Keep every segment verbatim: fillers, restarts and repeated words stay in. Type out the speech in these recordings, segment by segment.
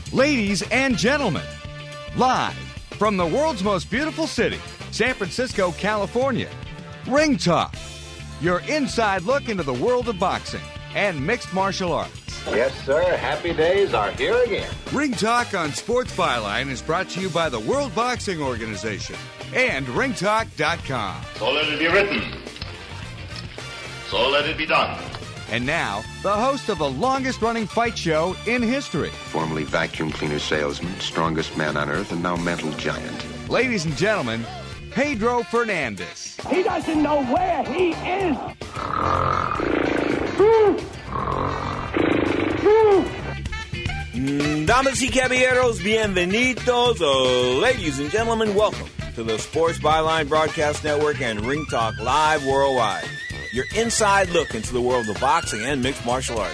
Ladies and gentlemen, live from the world's most beautiful city, San Francisco, California, Ring Talk, your inside look into the world of boxing and mixed martial arts. Yes, sir. Happy days are here again. Ring Talk on Sports Byline is brought to you by the World Boxing Organization and ring talk dot com. So let it be written. So let it be done. And now, the host of the longest-running fight show in history. Formerly vacuum cleaner salesman, strongest man on earth, and now mental giant. Ladies and gentlemen, Pedro Fernandez. He doesn't know where he is. Damas y caballeros, bienvenidos. Oh, ladies and gentlemen, welcome to the Sports Byline Broadcast Network and Ring Talk Live Worldwide. Your inside look into the world of boxing and mixed martial arts.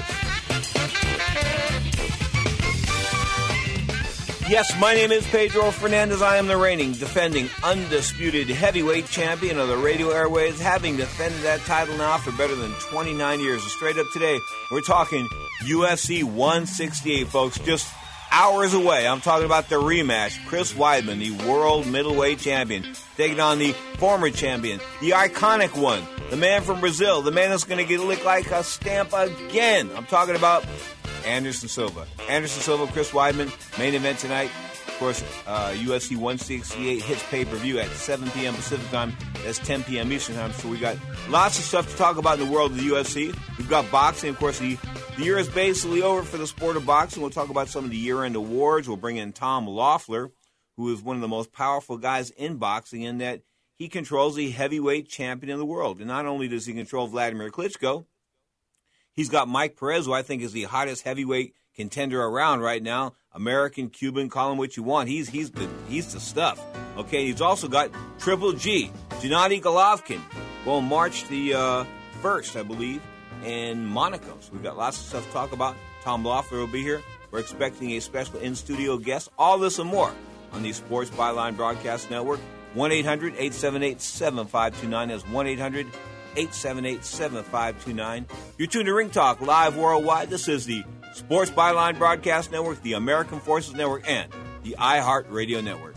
Yes, my name is Pedro Fernandez. I am the reigning, defending, undisputed heavyweight champion of the radio airways, having defended that title now for better than twenty-nine years. And straight up today, we're talking U F C one sixty-eight, folks, just hours away. I'm talking about the rematch. Chris Weidman, the world middleweight champion, taking on the former champion, the iconic one, the man from Brazil, the man that's going to get licked like a stamp again. I'm talking about Anderson Silva. Anderson Silva, Chris Weidman, main event tonight. Of course, uh, U F C one sixty-eight hits pay-per-view at seven p.m. Pacific time. That's ten p.m. Eastern time. So we got lots of stuff to talk about in the world of the U F C. We've got boxing. Of course, the, the year is basically over for the sport of boxing. We'll talk about some of the year-end awards. We'll bring in Tom Loeffler, who is one of the most powerful guys in boxing in that he controls the heavyweight champion in the world. And not only does he control Vladimir Klitschko, he's got Mike Perez, who I think is the hottest heavyweight contender around right now. American, Cuban, call him what you want. He's he's the he's the stuff. Okay, he's also got Triple G, Gennady Golovkin, will march the uh, first, I believe, in Monaco. So we've got lots of stuff to talk about. Tom Loeffler will be here. We're expecting a special in-studio guest. All this and more on the Sports Byline Broadcast Network. one eight hundred eight seven eight seven five two nine. That's one eight hundred eight seven eight seven five two nine. You're tuned to Ring Talk Live Worldwide. This is the Sports Byline Broadcast Network, the American Forces Network, and the iHeart Radio Network.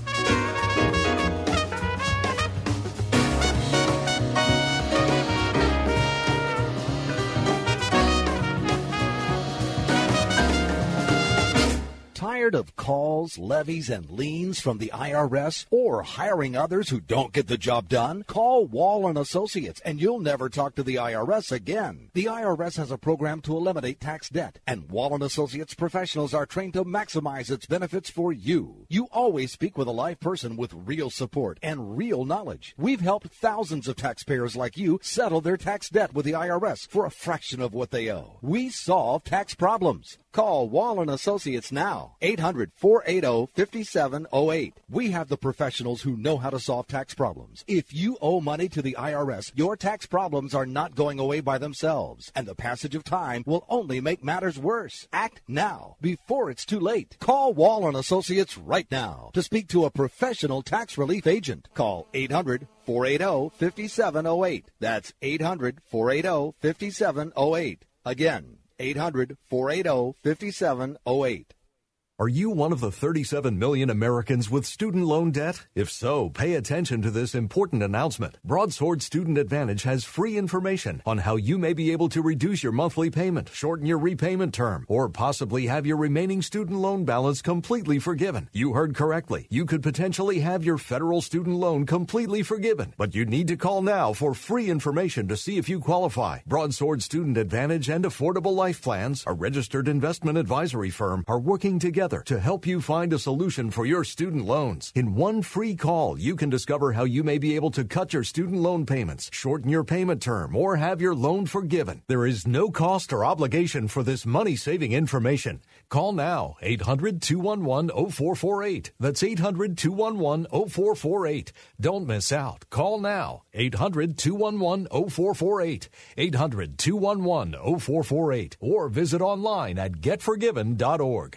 Tired of calls, levies, and liens from the I R S or hiring others who don't get the job done? Call Wall and Associates and you'll never talk to the I R S again. The I R S has a program to eliminate tax debt, and Wall and Associates professionals are trained to maximize its benefits for you. You always speak with a live person with real support and real knowledge. We've helped thousands of taxpayers like you settle their tax debt with the I R S for a fraction of what they owe. We solve tax problems. Call Wall and Associates now, eight hundred four eight zero five seven zero eight. We have the professionals who know how to solve tax problems. If you owe money to the I R S, your tax problems are not going away by themselves, and the passage of time will only make matters worse. Act now, before it's too late. Call Wall and Associates right now to speak to a professional tax relief agent. Call eight hundred four eight zero five seven zero eight. That's eight hundred four eight zero five seven zero eight. Again, eight hundred four eight zero five seven zero eight. Are you one of the thirty-seven million Americans with student loan debt? If so, pay attention to this important announcement. Broadsword Student Advantage has free information on how you may be able to reduce your monthly payment, shorten your repayment term, or possibly have your remaining student loan balance completely forgiven. You heard correctly. You could potentially have your federal student loan completely forgiven, but you need to call now for free information to see if you qualify. Broadsword Student Advantage and Affordable Life Plans, a registered investment advisory firm, are working together to help you find a solution for your student loans. In one free call, you can discover how you may be able to cut your student loan payments, shorten your payment term, or have your loan forgiven. There is no cost or obligation for this money-saving information. Call now, eight hundred two one one zero four four eight. That's eight hundred two one one zero four four eight. Don't miss out. Call now, eight hundred two one one zero four four eight. eight hundred two one one zero four four eight. Or visit online at get forgiven dot org.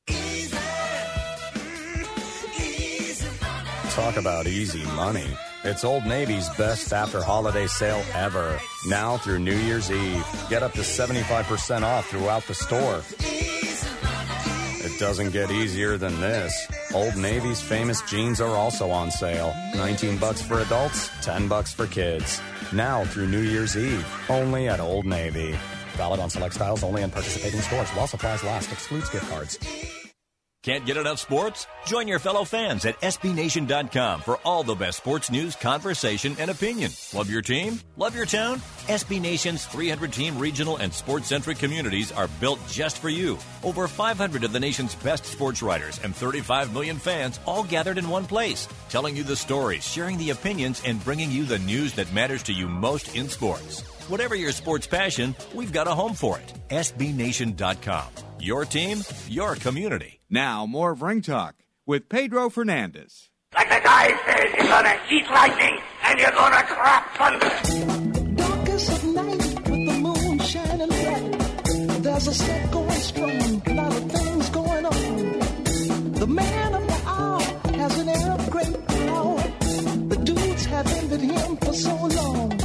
Talk about easy money. It's Old Navy's best after holiday sale ever. Now through New Year's Eve. Get up to seventy-five percent off throughout the store. It It doesn't get easier than this. Old Navy's famous jeans are also on sale. nineteen bucks for adults, ten bucks for kids. Now through New Year's Eve, only at Old Navy. Valid on select styles only in participating stores. While supplies last. Excludes gift cards. Can't get enough sports? Join your fellow fans at S B Nation dot com for all the best sports news, conversation, and opinion. Love your team? Love your town? S B Nation's three hundred team regional and sports-centric communities are built just for you. Over five hundred of the nation's best sports writers and thirty-five million fans all gathered in one place, telling you the stories, sharing the opinions, and bringing you the news that matters to you most in sports. Whatever your sports passion, we've got a home for it. S B Nation dot com. Your team, your community. Now, more of Ring Talk with Pedro Fernandez. Like the guy says, you're gonna eat lightning and you're gonna crap thunder. Darkest of night with the moon shining bright. There's a set going strong, a lot of things going on. The man of the hour has an air of great power. The dudes have envied him for so long.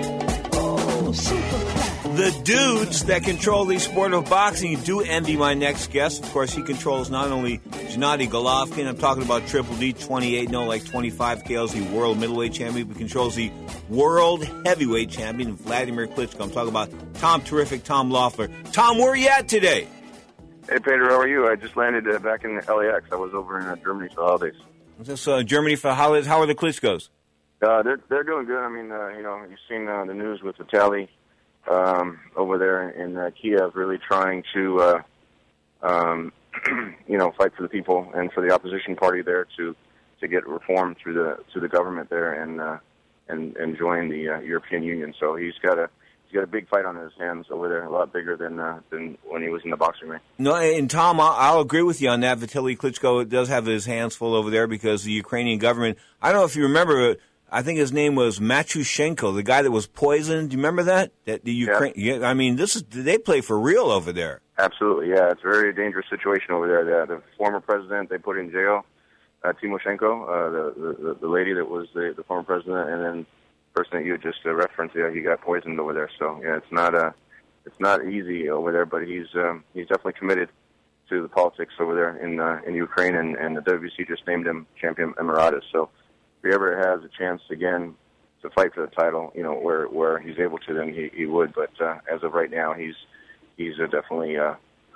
Oh, Superfly. The dudes that control the sport of boxing do envy my next guest. Of course, he controls not only Gennady Golovkin, I'm talking about Triple D, twenty-eight no, like twenty-five K Ls, the world middleweight champion, but controls the world heavyweight champion, Vladimir Klitschko. I'm talking about Tom Terrific, Tom Loeffler. Tom, where are you at today? Hey, Pedro, how are you? I just landed uh, back in L A X. I was over in uh, Germany for the holidays. Is this uh, Germany for the holidays? How are the Klitschkos? Uh, they're, they're doing good. I mean, uh, you know, you've seen uh, the news with Vitaly. Um, over there in uh, Kiev, really trying to, uh, um, you know, fight for the people and for the opposition party there to, to get reform through the through the government there and uh, and and join the uh, European Union. So he's got a he's got a big fight on his hands over there, a lot bigger than uh, than when he was in the boxing ring. No, and Tom, I'll, I'll agree with you on that. Vitaly Klitschko does have his hands full over there because the Ukrainian government. I don't know if you remember. I think his name was Matyushenko, the guy that was poisoned. Do you remember that? That the Ukraine. Yeah. yeah. I mean, this is they play for real over there. Absolutely, yeah. It's a very dangerous situation over there. The, the former president they put in jail, uh, Timoshenko, uh, the, the the lady that was the, the former president, and then the person that you just uh, referenced, yeah, he got poisoned over there. So yeah, it's not uh, it's not easy over there, but he's um, he's definitely committed to the politics over there in uh, in Ukraine, and, and the W B C just named him champion emeritus. So. If he ever has a chance again to fight for the title, you know, where where he's able to, then he, he would. But uh, as of right now, he's he's uh, definitely uh,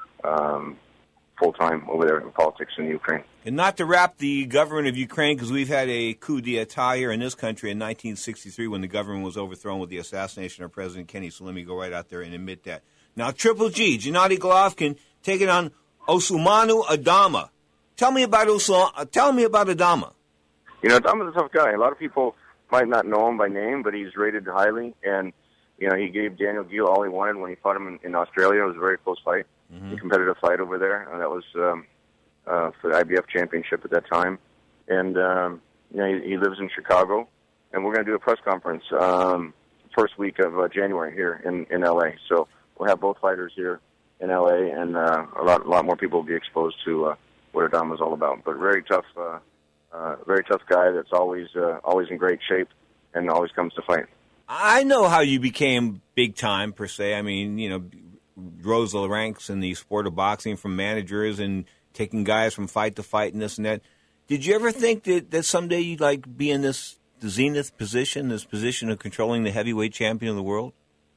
um, full time over there in politics in Ukraine. And not to wrap the government of Ukraine, because we've had a coup d'état here in this country in nineteen sixty-three when the government was overthrown with the assassination of President Kennedy. So let me go right out there and admit that. Now, Triple G, Gennady Golovkin taking on Usmanu Adama. Tell me about Usman. Uh, tell me about Adama. You know, Adama's a tough guy. A lot of people might not know him by name, but he's rated highly. And, you know, he gave Daniel Geale all he wanted when he fought him in, in Australia. It was a very close fight, mm-hmm. a competitive fight over there. And that was um, uh, for the I B F championship at that time. And, um, you know, he, he lives in Chicago. And we're going to do a press conference um, first week of uh, January here in, in L A. So we'll have both fighters here in L A, and uh, a lot a lot more people will be exposed to uh, what Adama's all about. But very tough uh Uh, very tough guy that's always uh, always in great shape and always comes to fight. I know how you became big time, per se. I mean, you know, rose the ranks in the sport of boxing from managers and taking guys from fight to fight and this and that. Did you ever think that, that someday you'd like be in this zenith position, this position of controlling the heavyweight champion of the world?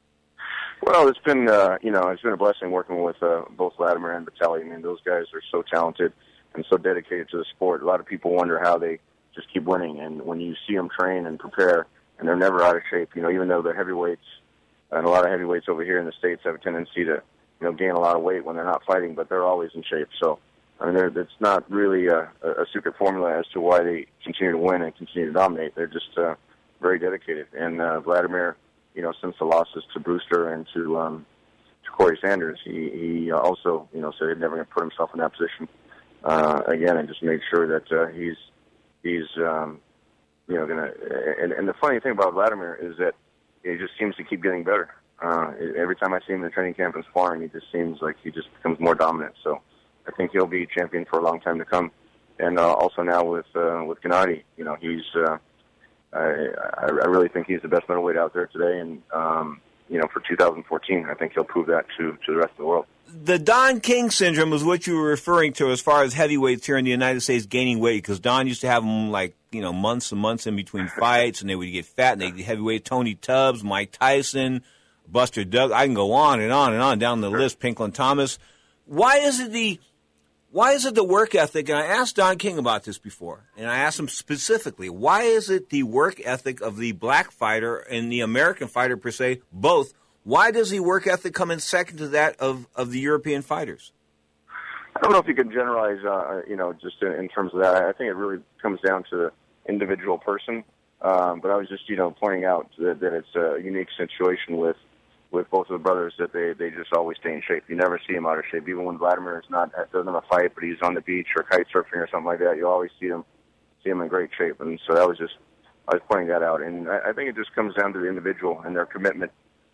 Well, it's been uh, you know it's been a blessing working with uh, both Vladimir and Vitaly. I mean, those guys are so talented and so dedicated to the sport. A lot of people wonder how they just keep winning. And when you see them train and prepare, and they're never out of shape, you know, even though they're heavyweights, and a lot of heavyweights over here in the States have a tendency to, you know, gain a lot of weight when they're not fighting, but they're always in shape. So, I mean, it's not really a, a secret formula as to why they continue to win and continue to dominate. They're just uh, very dedicated. And uh, Vladimir, you know, since the losses to Brewster and to, um, to Corey Sanders, he, he also, you know, said he'd never going to put himself in that position. Uh, again, and just made sure that uh, he's he's um, you know gonna. And, and the funny thing about Vladimir is that he just seems to keep getting better. Uh, every time I see him in the training camp and sparring, he just seems like he just becomes more dominant. So I think he'll be champion for a long time to come. And uh, also now with uh, with Gennady, you know, he's uh, I, I really think he's the best middleweight out there today. And um, you know, for two thousand fourteen, I think he'll prove that to, to the rest of the world. The Don King syndrome is what you were referring to as far as heavyweights here in the United States gaining weight, because Don used to have them like, you know, months and months in between fights, and they would get fat, and they get heavyweight. Tony Tubbs, Mike Tyson, Buster Douglas. I can go on and on and on down the list. Pinklon Thomas. Why is it the why is it the work ethic? And I asked Don King about this before, and I asked him specifically, why is it the work ethic of the black fighter and the American fighter per se, both? Why does the work ethic come in second to that of, of the European fighters? I don't know if you can generalize, uh, you know, just in, in terms of that. I think it really comes down to the individual person. Um, but I was just, you know, pointing out that, that it's a unique situation with with both of the brothers, that they, they just always stay in shape. You never see them out of shape. Even when Vladimir is not doesn't have a fight, but he's on the beach or kite surfing or something like that, you always see him see him in great shape. And so that was just, I was pointing that out. And I, I think it just comes down to the individual and their commitment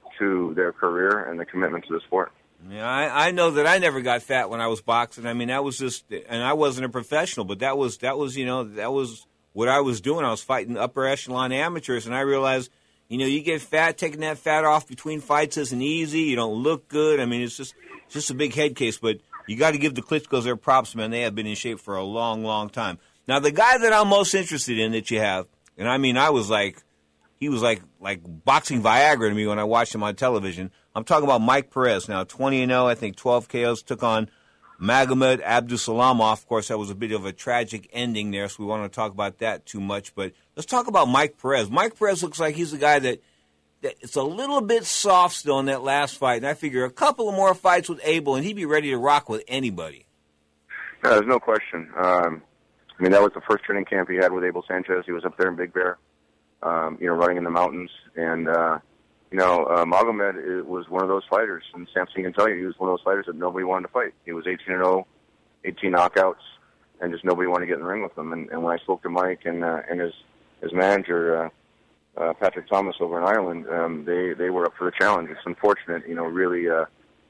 to their career and the commitment to the sport. Yeah, I, I know that I never got fat when I was boxing. I mean, that was just, and I wasn't a professional, but that was, that was, you know, that was what I was doing. I was fighting upper echelon amateurs, and I realized, you know, you get fat, taking that fat off between fights isn't easy. You don't look good. I mean, it's just, it's just a big head case, but you got to give the Klitschko's their props, man. They have been in shape for a long, long time. Now, the guy that I'm most interested in that you have, and I mean, I was like, He was like like boxing Viagra to me when I watched him on television. I'm talking about Mike Perez now, twenty and oh, I think twelve K Os, took on Magomed Abdusalamov. Of course, that was a bit of a tragic ending there, so we want to talk about that too much. But let's talk about Mike Perez. Mike Perez looks like he's the guy that, that it's a little bit soft still in that last fight, and I figure a couple of more fights with Abel, and he'd be ready to rock with anybody. No, there's no question. Um, I mean, that was the first training camp he had with Abel Sanchez. He was up there in Big Bear. Um, you know, running in the mountains. And, uh, you know, uh, Magomed was one of those fighters, and Samson can tell you, he was one of those fighters that nobody wanted to fight. He was eighteen and oh, eighteen knockouts, and just nobody wanted to get in the ring with him. And, and when I spoke to Mike and uh, and his his manager, uh, uh, Patrick Thomas over in Ireland, um, they, they were up for the challenge. It's unfortunate, you know, really, uh,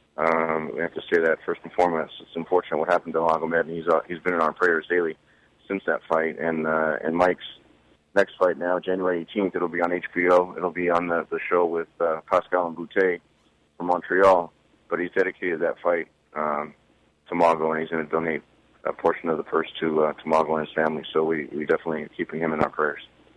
um, we have to say that first and foremost. It's unfortunate what happened to Magomed, and he's, uh, he's been in our prayers daily since that fight. And, uh, and Mike's next fight now, January eighteenth, it'll be on H B O. It'll be on the, the show with uh, Pascal and Boutte from Montreal. But he's dedicated that fight um, to Mago, and he's going to donate a portion of the purse to uh, to Mago and his family. So we, we definitely are keeping him in our prayers.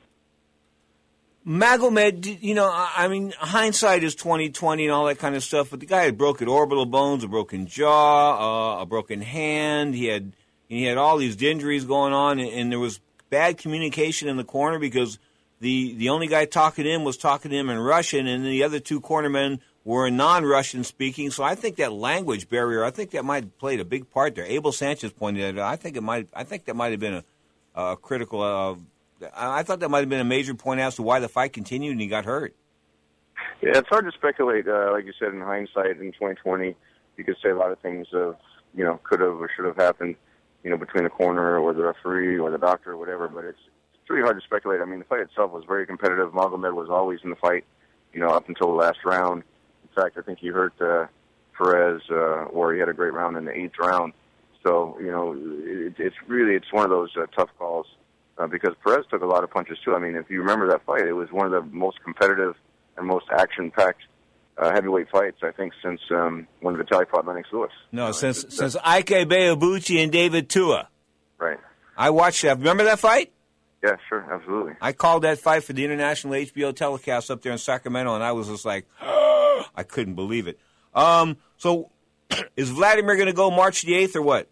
Magomed, you know, I mean, hindsight is twenty twenty and all that kind of stuff, but the guy had broken orbital bones, a broken jaw, uh, a broken hand. He had he had all these injuries going on, and, and there was bad communication in the corner because the the only guy talking to him was talking to him in Russian, and the other two cornermen were non-Russian speaking. So I think that language barrier, I think that might have played a big part there. Abel Sanchez pointed out, I think it might, I think that might have been a, a critical. Uh, I thought that might have been a major point as to why the fight continued and he got hurt. Yeah, it's hard to speculate. Uh, like you said, in hindsight, in twenty twenty, you could say a lot of things of you know could have or should have happened. You know, between the corner or the referee or the doctor or whatever, but it's it's really hard to speculate. I mean, the fight itself was very competitive. Magomed was always in the fight, you know, up until the last round. In fact, I think he hurt uh, Perez, uh, or he had a great round in the eighth round. So, you know, it, it's really, it's one of those uh, tough calls uh, because Perez took a lot of punches too. I mean, if you remember that fight, it was one of the most competitive and most action-packed Uh, heavyweight fights, I think, since um, when Vitaly fought Lennox Lewis. No, uh, since it's, since Ike Beabuchi and David Tua. Right. I watched that. Remember that fight? Yeah, sure, absolutely. I called that fight for the international H B O telecast up there in Sacramento, and I was just like, oh, I couldn't believe it. Um, so, is Vladimir going to go March the eighth or what?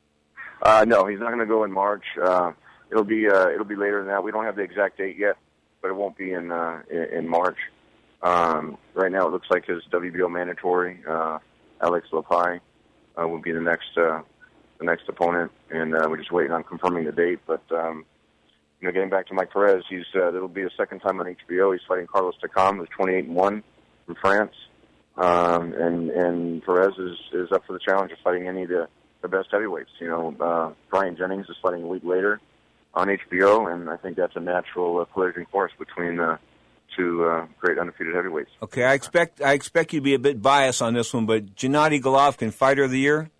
Uh, no, he's not going to go in March. Uh, it'll be uh, it'll be later than that. We don't have the exact date yet, but it won't be in uh, in, in March. Um, right now, it looks like his W B O mandatory, uh, Alex Lapai, uh, will be the next uh, the next opponent, and uh, we're just waiting on confirming the date. But um, you know, getting back to Mike Perez, he's uh, it'll be the second time on H B O. He's fighting Carlos Takam, who's twenty-eight and one from France, um, and and Perez is, is up for the challenge of fighting any of the, the best heavyweights. You know, uh, Brian Jennings is fighting a week later on H B O, and I think that's a natural uh, collision course between uh, two uh, great undefeated heavyweights. Okay, I expect I expect you to be a bit biased on this one, but Gennady Golovkin, Fighter of the Year?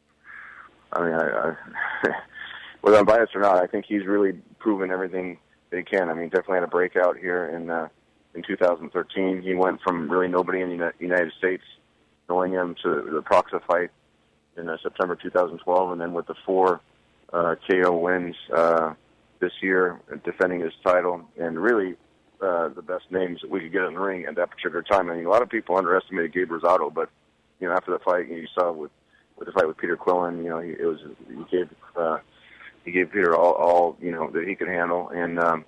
I mean, I, I, whether I'm biased or not, I think he's really proven everything that he can. I mean, definitely had a breakout here in uh, in two thousand thirteen. He went from really nobody in the United States knowing him to the Proxa fight in uh, September two thousand twelve, and then with the four uh, K O wins uh, this year, defending his title, and really uh, the best names that we could get in the ring at that particular time. I mean, a lot of people underestimated Gabe Rosado, but you know, after the fight, you saw with with the fight with Peter Quillen, you know, he, it was he gave uh, he gave Peter all, all you know that he could handle, and um,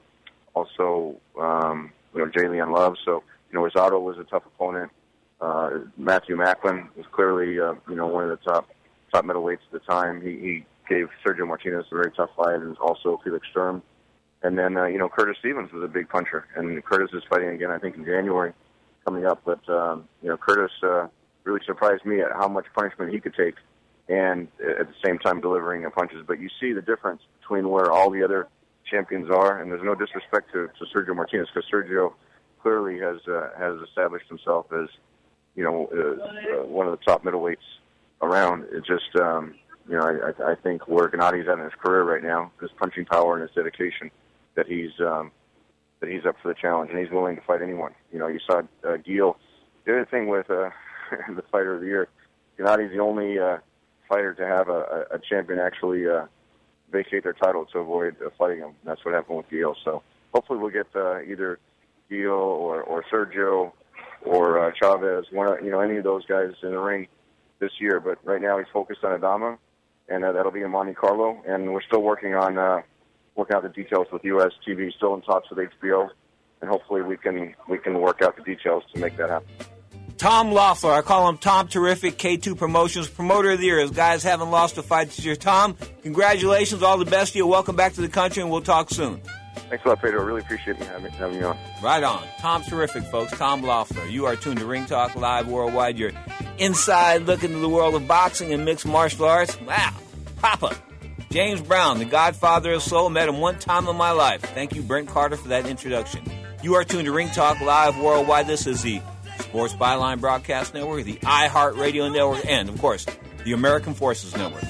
also um, you know Jay Leon Love. So you know, Rosado was a tough opponent. Uh, Matthew Macklin was clearly uh, you know one of the top top middleweights at the time. He, he gave Sergio Martinez a very tough fight, and also Felix Sturm. And then uh, you know Curtis Stevens was a big puncher, and Curtis is fighting again, I think, in January coming up. But um, you know Curtis uh, really surprised me at how much punishment he could take, and at the same time delivering punches. But you see the difference between where all the other champions are, and there's no disrespect to, to Sergio Martinez, because Sergio clearly has uh, has established himself as you know uh, uh, one of the top middleweights around. It's just um, you know I, I think where Gennady's at in his career right now, his punching power and his dedication, that he's um, that he's up for the challenge, and he's willing to fight anyone. You know, you saw uh, Gil. The other thing with uh, the fighter of the year, Gennady's the only uh, fighter to have a, a champion actually uh, vacate their title to avoid uh, fighting him. That's what happened with Gil. So hopefully we'll get uh, either Gil or, or Sergio or uh, Chavez, one of, you know, any of those guys in the ring this year. But right now he's focused on Adama, and uh, that'll be in Monte Carlo. And we're still working on uh, working out the details with U S T V. Still in talks with H B O, and hopefully we can we can work out the details to make that happen. Tom Loeffler, I call him Tom Terrific, K two Promotions, Promoter of the Year. His guys haven't lost a fight this year. Tom, congratulations, all the best to you. Welcome back to the country, and we'll talk soon. Thanks a lot, Pedro. Really appreciate me having, having me on. Right on. Tom Terrific, folks. Tom Loeffler. You are tuned to Ring Talk Live Worldwide. Your inside look into the world of boxing and mixed martial arts. Wow. Papa. James Brown, the godfather of soul. Met him one time in my life. Thank you, Brent Carter, for that introduction. You are tuned to Ring Talk Live Worldwide. This is the Sports Byline Broadcast Network, the iHeartRadio Network, and, of course, the American Forces Network.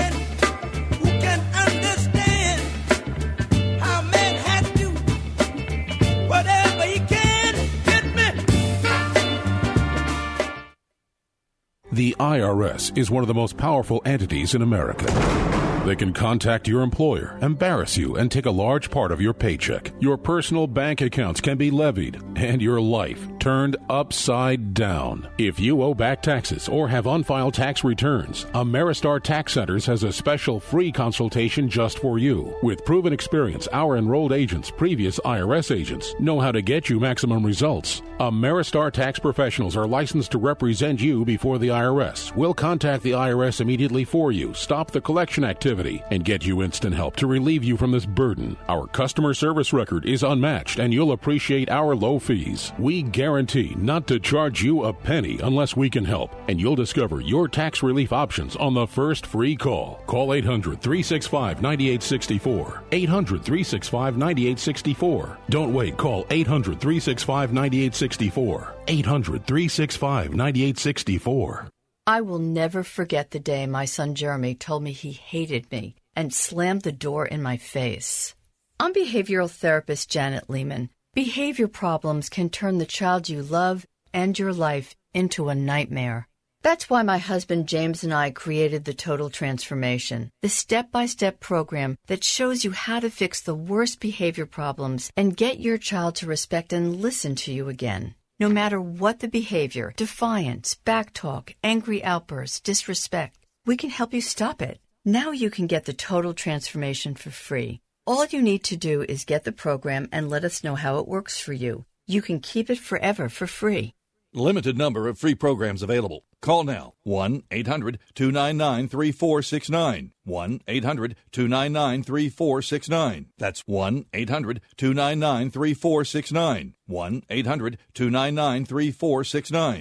The I R S is one of the most powerful entities in America. They can contact your employer, embarrass you, and take a large part of your paycheck. Your personal bank accounts can be levied, and your life turned upside down. If you owe back taxes or have unfiled tax returns, Ameristar Tax Centers has a special free consultation just for you. With proven experience, our enrolled agents, previous I R S agents, know how to get you maximum results. Ameristar Tax Professionals are licensed to represent you before the I R S. We'll contact the I R S immediately for you, stop the collection activity, and get you instant help to relieve you from this burden. Our customer service record is unmatched, and you'll appreciate our low fees. We guarantee not to charge you a penny unless we can help, and you'll discover your tax relief options on the first free call. Call eight hundred, three six five, nine eight six four. eight hundred, three six five, nine eight six four. Don't wait. Call eight hundred, three six five, nine eight six four. eight hundred, three six five, nine eight six four. I will never forget the day my son Jeremy told me he hated me and slammed the door in my face. I'm behavioral therapist Janet Lehman. Behavior problems can turn the child you love and your life into a nightmare. That's why my husband James and I created the Total Transformation, the step-by-step program that shows you how to fix the worst behavior problems and get your child to respect and listen to you again. No matter what the behavior, defiance, backtalk, angry outbursts, disrespect, we can help you stop it. Now you can get the Total Transformation for free. All you need to do is get the program and let us know how it works for you. You can keep it forever for free. Limited number of free programs available. Call now. one eight hundred, two nine nine, three four six nine. one eight hundred, two nine nine, three four six nine. That's one eight hundred, two nine nine, three four six nine. one eight hundred, two nine nine, three four six nine.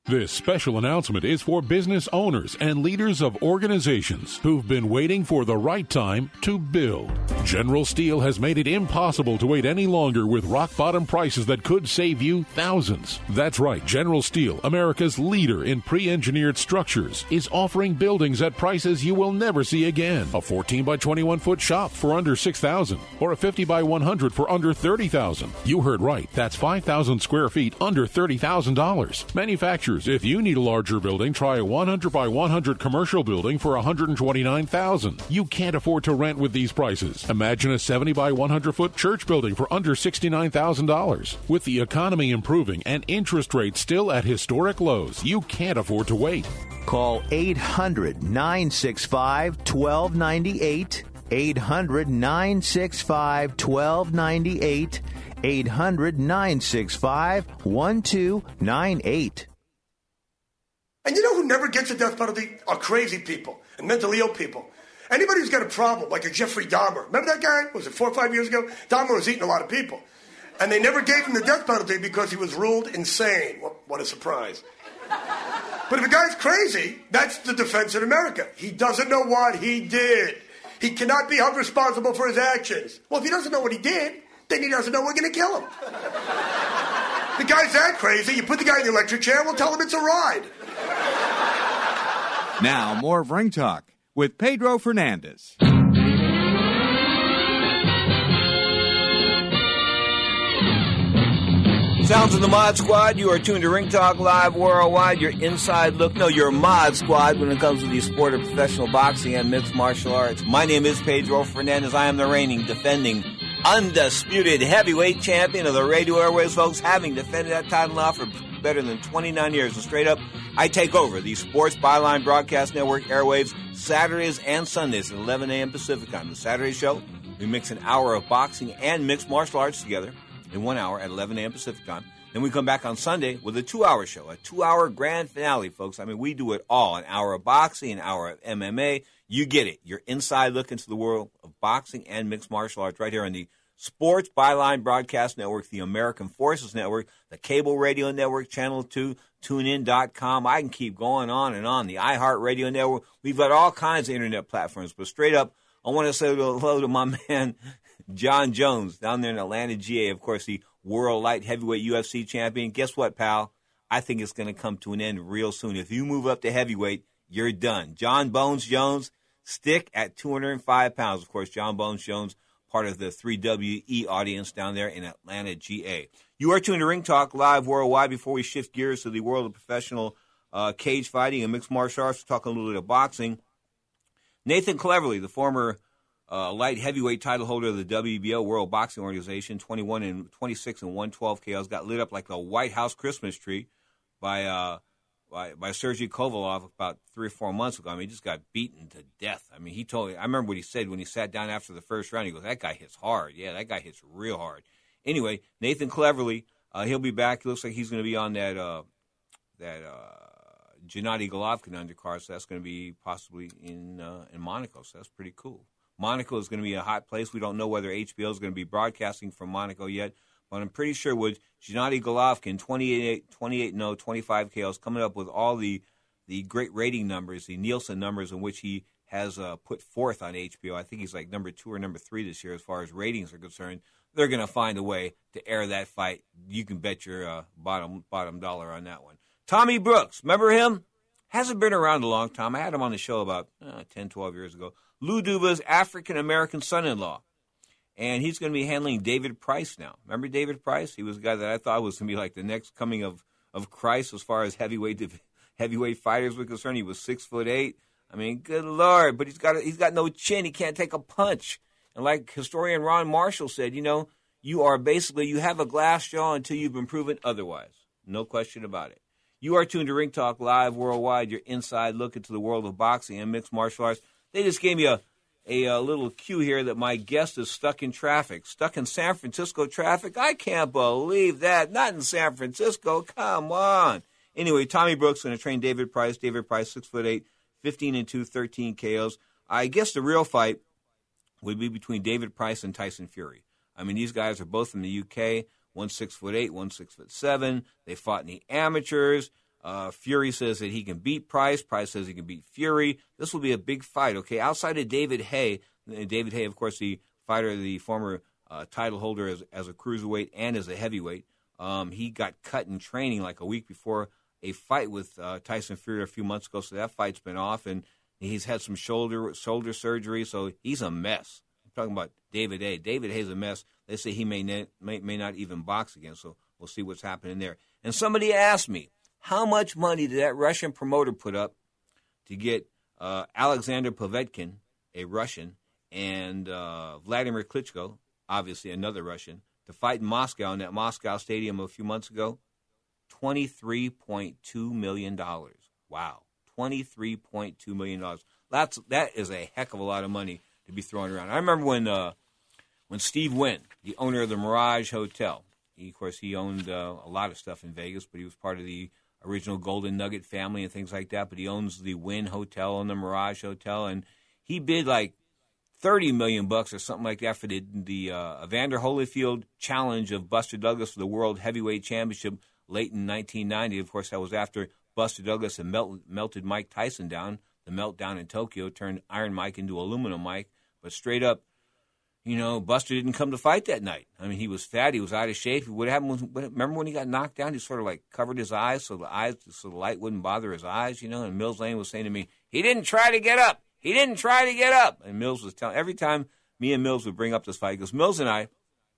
This special announcement is for business owners and leaders of organizations who've been waiting for the right time to build. General Steel has made it impossible to wait any longer with rock-bottom prices that could save you thousands. That's right, General Steel, America's leader in pre-engineered structures, is offering buildings at prices you will never see again. A fourteen by twenty-one foot shop for under six thousand dollars or a fifty by one hundred for under thirty thousand dollars. You heard right, that's five thousand square feet under thirty thousand dollars. Manufacturers, if you need a larger building, try a one hundred by one hundred commercial building for one hundred twenty-nine thousand dollars. You can't afford to rent with these prices. Imagine a seventy by one hundred foot church building for under sixty-nine thousand dollars. With the economy improving and interest rates still at historic lows, you can't afford to wait. Call eight hundred, nine six five, one two nine eight. eight hundred, nine six five, one two nine eight. eight hundred, nine six five, one two nine eight. And you know who never gets a death penalty are crazy people and mentally ill people. Anybody who's got a problem, like a Jeffrey Dahmer. Remember that guy? Was it four or five years ago? Dahmer was eating a lot of people. And they never gave him the death penalty because he was ruled insane. What, what a surprise. But if a guy's crazy, that's the defense in America. He doesn't know what he did. He cannot be held responsible for his actions. Well, if he doesn't know what he did, then he doesn't know we're going to kill him. The guy's that crazy, you put the guy in the electric chair, we'll tell him it's a ride. Now, more of Ring Talk with Pedro Fernandez. Sounds of the Mod Squad. You are tuned to Ring Talk Live Worldwide. Your inside look. No, your Mod Squad when it comes to the sport of professional boxing and mixed martial arts. My name is Pedro Fernandez. I am the reigning, defending, undisputed heavyweight champion of the radio airways, folks, having defended that title now for better than twenty-nine years. And straight up, I take over the Sports Byline Broadcast Network airwaves Saturdays and Sundays at eleven a.m. Pacific time. The Saturday show, we mix an hour of boxing and mixed martial arts together in one hour at eleven a.m. Pacific time. Then we come back on Sunday with a two-hour show, a two-hour grand finale, folks. I mean, we do it all. An hour of boxing, an hour of M M A. You get it. Your inside look into the world of boxing and mixed martial arts right here on the Sports Byline Broadcast Network, the American Forces Network, the Cable Radio Network, Channel two, tune in dot com. I can keep going on and on. The iHeartRadio Network. We've got all kinds of internet platforms. But straight up, I want to say hello to my man, John Jones, down there in Atlanta, G A. Of course, the World Light Heavyweight U F C champion. Guess what, pal? I think it's going to come to an end real soon. If you move up to heavyweight, you're done. John Bones Jones, stick at two hundred five pounds. Of course, John Bones Jones, part of the three W E audience down there in Atlanta, G A. You are tuned to Ring Talk Live Worldwide. Before we shift gears to the world of professional uh, cage fighting and mixed martial arts, we'll talk a little bit of boxing. Nathan Cleverly, the former uh, light heavyweight title holder of the W B O World Boxing Organization, twenty-one and twenty-six and one twelve K Os, got lit up like a White House Christmas tree by uh, by, by Sergey Kovalov about three or four months ago. I mean, he just got beaten to death. I mean, he told me, I remember what he said when he sat down after the first round. He goes, that guy hits hard. Yeah, that guy hits real hard. Anyway, Nathan Cleverly, uh, he'll be back. It looks like he's going to be on that uh, that uh, Gennady Golovkin undercard, so that's going to be possibly in uh, in Monaco, so that's pretty cool. Monaco is going to be a hot place. We don't know whether H B O is going to be broadcasting from Monaco yet, but I'm pretty sure with Gennady Golovkin, twenty-eight, twenty-eight and oh, twenty-five K Os, coming up with all the, the great rating numbers, the Nielsen numbers in which he has uh, put forth on H B O. I think he's like number two or number three this year as far as ratings are concerned. They're going to find a way to air that fight. You can bet your uh, bottom bottom dollar on that one. Tommy Brooks, remember him? Hasn't been around a long time. I had him on the show about uh, ten, twelve years ago. Lou Duva's African-American son-in-law. And he's going to be handling David Price now. Remember David Price? He was a guy that I thought was going to be like the next coming of, of Christ as far as heavyweight heavyweight fighters were concerned. He was six foot eight. I mean, good Lord. But he's got he's got no chin. He can't take a punch. And like historian Ron Marshall said, you know, you are basically, you have a glass jaw until you've been proven otherwise. No question about it. You are tuned to Ring Talk Live Worldwide, your inside look into the world of boxing and mixed martial arts. They just gave me a, a, a little cue here that my guest is stuck in traffic. Stuck in San Francisco traffic? I can't believe that. Not in San Francisco. Come on. Anyway, Tommy Brooks going to train David Price. David Price, six foot eight, fifteen and two, thirteen K Os. I guess the real fight would be between David Price and Tyson Fury. I mean, these guys are both from the U K. One six foot eight, one six foot seven. They fought in the amateurs. Uh, Fury says that he can beat Price. Price says he can beat Fury. This will be a big fight, okay? Outside of David Haye, David Haye, of course, the fighter, the former uh, title holder as, as a cruiserweight and as a heavyweight, um, he got cut in training like a week before a fight with uh, Tyson Fury a few months ago, so that fight's been off, and he's had some shoulder shoulder surgery, so he's a mess. I'm talking about David Haye. David Haye's a mess. They say he may, ne- may may not even box again, so we'll see what's happening there. And somebody asked me, how much money did that Russian promoter put up to get uh, Alexander Povetkin, a Russian, and uh, Vladimir Klitschko, obviously another Russian, to fight in Moscow in that Moscow stadium a few months ago? twenty-three point two million dollars. Wow, twenty-three point two million dollars. That's that is a heck of a lot of money to be thrown around. I remember when uh, when Steve Wynn, the owner of the Mirage Hotel, he, of course, he owned uh, a lot of stuff in Vegas, but he was part of the original Golden Nugget family and things like that. But he owns the Wynn Hotel and the Mirage Hotel, and he bid like thirty million bucks or something like that for the the uh, Evander Holyfield challenge of Buster Douglas for the World Heavyweight Championship late in nineteen ninety. Of course, that was after Buster Douglas had melt, melted Mike Tyson down. The meltdown in Tokyo turned Iron Mike into Aluminum Mike. But straight up, you know, Buster didn't come to fight that night. I mean, he was fat. He was out of shape. What happened? When, remember when he got knocked down? He sort of like covered his eyes so the eyes, so the light wouldn't bother his eyes, you know. And Mills Lane was saying to me, he didn't try to get up. He didn't try to get up. And Mills was telling, every time me and Mills would bring up this fight, because Mills and I,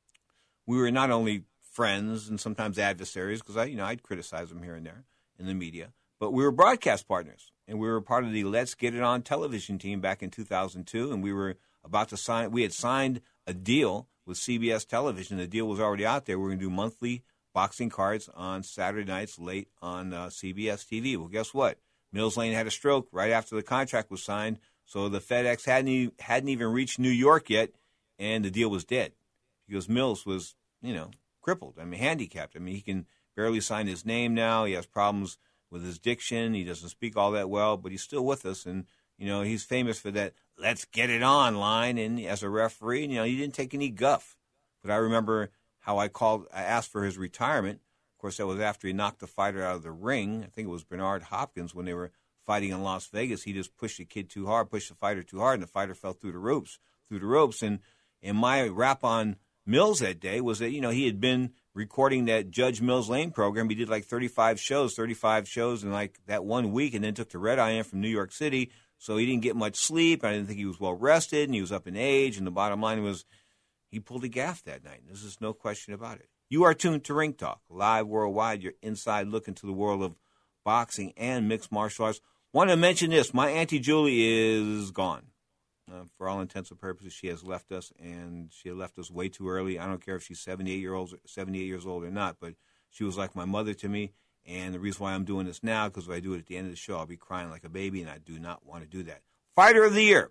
we were not only friends and sometimes adversaries, because I, you know, I'd criticize him here and there in the media, but we were broadcast partners, and we were part of the Let's Get It On television team back in two thousand two, and we were about to sign. We had signed a deal with C B S Television. The deal was already out there. We were going to do monthly boxing cards on Saturday nights late on uh, C B S T V. Well, guess what? Mills Lane had a stroke right after the contract was signed, so the FedEx hadn't e- hadn't even reached New York yet, and the deal was dead because Mills was, you know, crippled. I mean, handicapped. I mean, he can barely sign his name now. He has problems with his diction. He doesn't speak all that well, but he's still with us. And, you know, he's famous for that let's get it on line. And as a referee, you know, he didn't take any guff. But I remember how I called, I asked for his retirement. Of course, that was after he knocked the fighter out of the ring. I think it was Bernard Hopkins when they were fighting in Las Vegas. He just pushed the kid too hard, pushed the fighter too hard, and the fighter fell through the ropes, through the ropes. And, and my rap on Mills that day was that, you know, he had been recording that Judge Mills Lane program. He did like thirty-five shows, thirty-five shows in like that one week, and then took the red eye in from New York City. So he didn't get much sleep. I didn't think he was well rested, and he was up in age. And the bottom line was he pulled a gaff that night. There's just no question about it. You are tuned to Ring Talk, live worldwide, your inside look into the world of boxing and mixed martial arts. Want to mention this. My Auntie Julie is gone. Uh, for all intents and purposes, she has left us, and she had left us way too early. I don't care if she's seventy-eight year old, seventy-eight years old or not, but she was like my mother to me. And the reason why I'm doing this now, because if I do it at the end of the show, I'll be crying like a baby, and I do not want to do that. Fighter of the Year,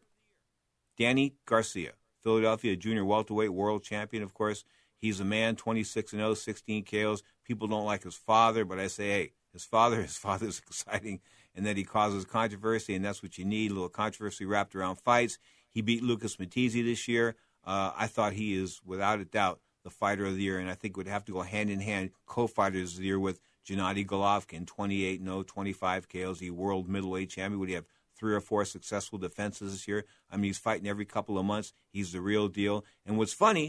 Danny Garcia, Philadelphia junior welterweight world champion, of course. He's a man, twenty-six and oh, sixteen K Os. People don't like his father, but I say, hey, his father, his father's exciting, and that he causes controversy, and that's what you need, a little controversy wrapped around fights. He beat Lucas Matizzi this year. Uh, I thought he is, without a doubt, the fighter of the year, and I think would have to go hand-in-hand co-fighters of the year with Gennady Golovkin, twenty-eight and oh, twenty-five K Os, the world middleweight champion. Would he have three or four successful defenses this year? I mean, he's fighting every couple of months. He's the real deal. And what's funny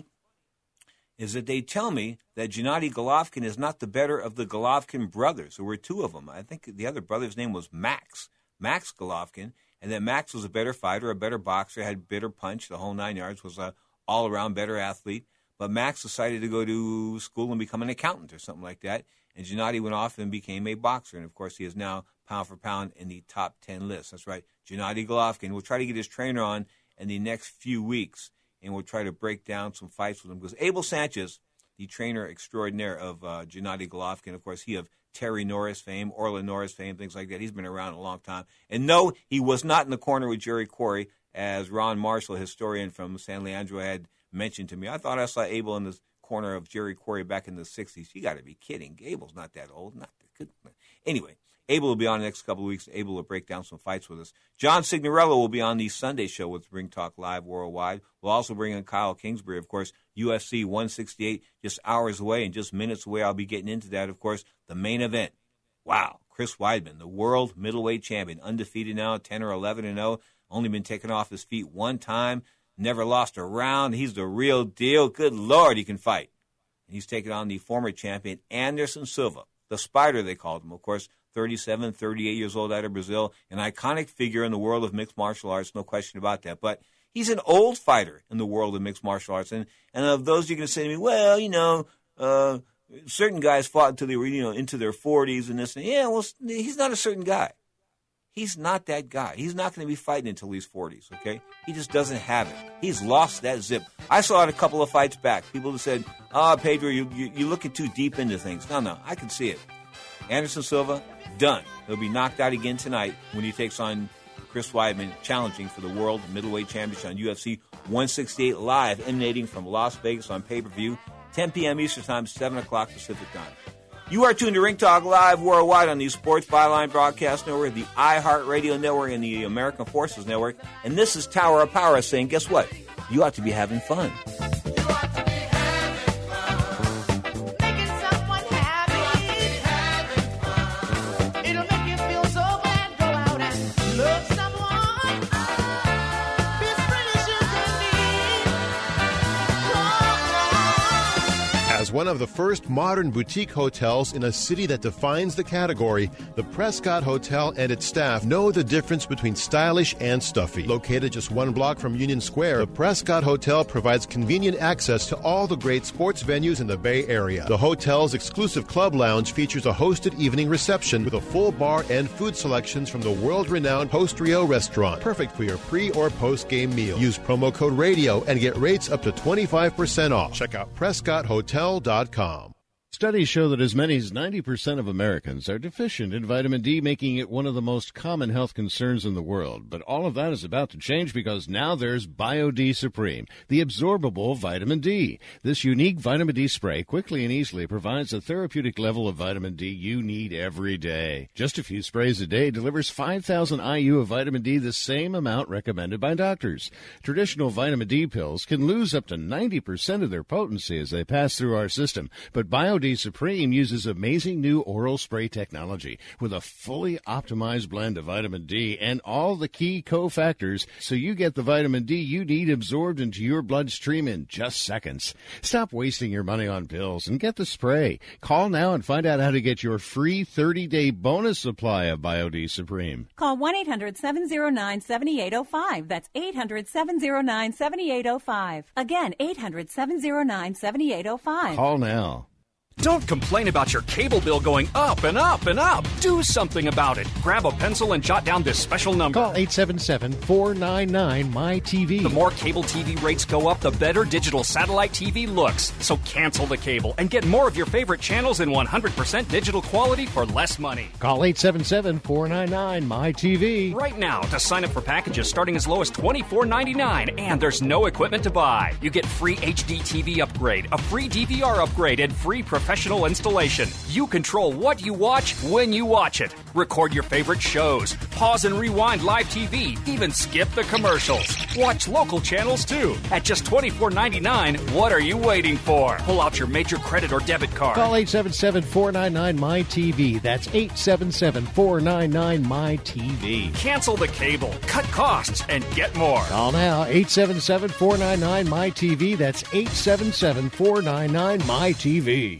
is that they tell me that Gennady Golovkin is not the better of the Golovkin brothers. There were two of them. I think the other brother's name was Max, Max Golovkin, and that Max was a better fighter, a better boxer, had better punch, the whole nine yards, was a all-around better athlete. But Max decided to go to school and become an accountant or something like that, and Gennady went off and became a boxer. And, of course, he is now pound for pound in the top ten list. That's right, Gennady Golovkin. We'll try to get his trainer on in the next few weeks, and we'll try to break down some fights with him. Because Abel Sanchez, the trainer extraordinaire of uh, Gennady Golovkin, of course, he of Terry Norris fame, Orlin Norris fame, things like that. He's been around a long time. And no, he was not in the corner with Jerry Corey, as Ron Marshall, historian from San Leandro, had mentioned to me. I thought I saw Abel in the corner of Jerry Corey back in the sixties. You got to be kidding. Abel's not that old. Not that good. Anyway, Abel will be on the next couple of weeks. Abel will break down some fights with us. John Signorello will be on the Sunday show with Ring Talk Live Worldwide. We'll also bring in Kyle Kingsbury, of course, U F C one sixty-eight, just hours away and just minutes away. I'll be getting into that, of course, the main event. Wow, Chris Weidman, the world middleweight champion, undefeated now, ten or eleven and oh, only been taken off his feet one time, never lost a round. He's the real deal. Good Lord, he can fight. He's taken on the former champion, Anderson Silva, the Spider, they called him, of course, thirty-seven, thirty-eight years old out of Brazil, an iconic figure in the world of mixed martial arts, no question about that. But he's an old fighter in the world of mixed martial arts. And, and of those, you're going to say to me, well, you know, uh, certain guys fought until they were, you know, into their forties and this. And yeah, well, he's not a certain guy. He's not that guy. He's not going to be fighting until he's forties, okay? He just doesn't have it. He's lost that zip. I saw it a couple of fights back. People who said, oh, Pedro, you, you, you're looking too deep into things. No, no, I can see it. Anderson Silva, done. He'll be knocked out again tonight when he takes on Chris Weidman, challenging for the World Middleweight Championship on U F C one sixty-eight live, emanating from Las Vegas on pay-per-view, ten p.m. Eastern Time, seven o'clock Pacific Time. You are tuned to Ring Talk Live worldwide on the Sports Byline Broadcast Network, the iHeartRadio Network, and the American Forces Network. And this is Tower of Power saying, guess what? You ought to be having fun. One of the first modern boutique hotels in a city that defines the category, the Prescott Hotel and its staff know the difference between stylish and stuffy. Located just one block from Union Square, the Prescott Hotel provides convenient access to all the great sports venues in the Bay Area. The hotel's exclusive club lounge features a hosted evening reception with a full bar and food selections from the world-renowned Post Rio restaurant, perfect for your pre- or post-game meal. Use promo code RADIO and get rates up to twenty-five percent off. Check out prescott hotel dot com. Studies show that as many as ninety percent of Americans are deficient in vitamin D, making it one of the most common health concerns in the world. But all of that is about to change because now there's BioD Supreme, the absorbable vitamin D. This unique vitamin D spray quickly and easily provides the therapeutic level of vitamin D you need every day. Just a few sprays a day delivers five thousand I U of vitamin D, the same amount recommended by doctors. Traditional vitamin D pills can lose up to ninety percent of their potency as they pass through our system, but BioD Supreme uses amazing new oral spray technology with a fully optimized blend of vitamin D and all the key cofactors so you get the vitamin D you need absorbed into your bloodstream in just seconds. Stop wasting your money on pills and get the spray. Call now and find out how to get your free thirty-day bonus supply of BioD Supreme. Call one eight hundred seven oh nine seven eight oh five. That's eight hundred seven oh nine seven eight oh five. Again, eight hundred seven oh nine seven eight oh five. Call now. Don't complain about your cable bill going up and up and up. Do something about it. Grab a pencil and jot down this special number. Call eight seven seven, four nine nine, M Y T V. The more cable T V rates go up, the better digital satellite T V looks. So cancel the cable and get more of your favorite channels in one hundred percent digital quality for less money. Call eight seven seven, four nine nine, M Y T V. Right now to sign up for packages starting as low as twenty-four ninety-nine, and there's no equipment to buy. You get free H D T V upgrade, a free D V R upgrade, and free professional installation. You control what you watch when you watch it. Record your favorite shows. Pause and rewind live T V. Even skip the commercials. Watch local channels too. At just twenty-four ninety-nine, what are you waiting for? Pull out your major credit or debit card. Call eight seven seven, four nine nine, M Y T V. That's eight seven seven, four nine nine, M Y T V. Cancel the cable, cut costs, and get more. Call now, eight seven seven, four nine nine, M Y T V. That's eight seven seven, four nine nine, M Y T V.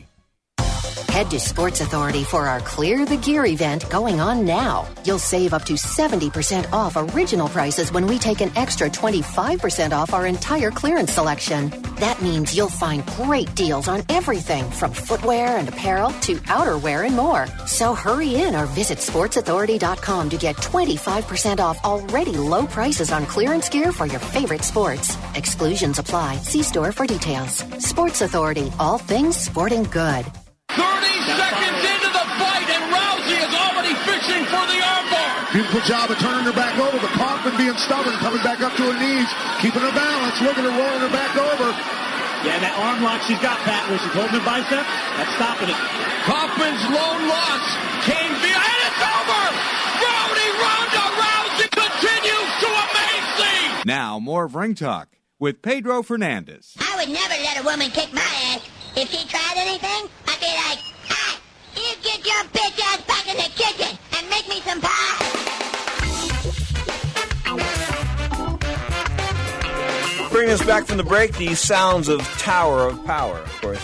Head to Sports Authority for our Clear the Gear event going on now. You'll save up to seventy percent off original prices when we take an extra twenty-five percent off our entire clearance selection. That means you'll find great deals on everything from footwear and apparel to outerwear and more. So hurry in or visit sports authority dot com to get twenty-five percent off already low prices on clearance gear for your favorite sports. Exclusions apply. See store for details. Sports Authority, all things sporting good. thirty seconds into the fight, and Rousey is already fishing for the armbar. Beautiful job of turning her back over, but Kaufman being stubborn, coming back up to her knees, keeping her balance, looking at her, rolling her back over. Yeah, that arm lock she's got, Pat, where she's holding her bicep, that's stopping it. Kaufman's lone loss came via, and it's over! Rowdy Ronda Rousey continues to amaze me! Now, more of Ring Talk with Pedro Fernandez. I would never let a woman kick my ass. If she tried anything, I'd be like, ah, you get your bitch ass back in the kitchen. me some pie? Bringing us back from the break, the sounds of Tower of Power, of course.